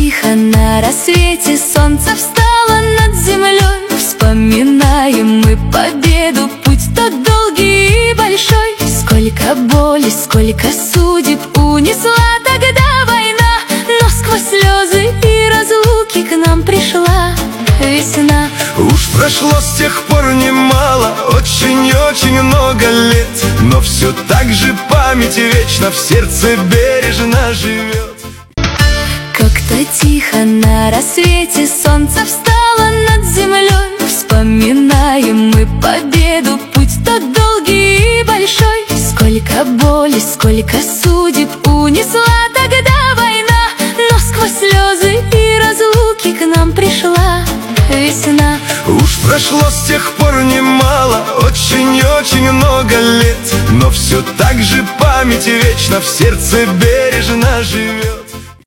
тихо на рассвете, солнце встало над землей. Вспоминаем мы победу, путь тот долгий и большой. Сколько боли, сколько судеб унесла тогда война, но сквозь слезы и разлуки к нам пришла весна. Уж прошло с тех пор немало, очень-очень много лет, но все так же память вечно в сердце бережно живет. Как-то тихо на рассвете, солнце встало над землей. Вспоминаем мы победу, путь тот долгий и большой. Сколько боли, сколько судеб унесла тогда война, но сквозь слезы и разлуки к нам пришла весна. Уж прошло с тех пор немало, очень-очень много лет, но все так же память вечно в сердце бережно живет.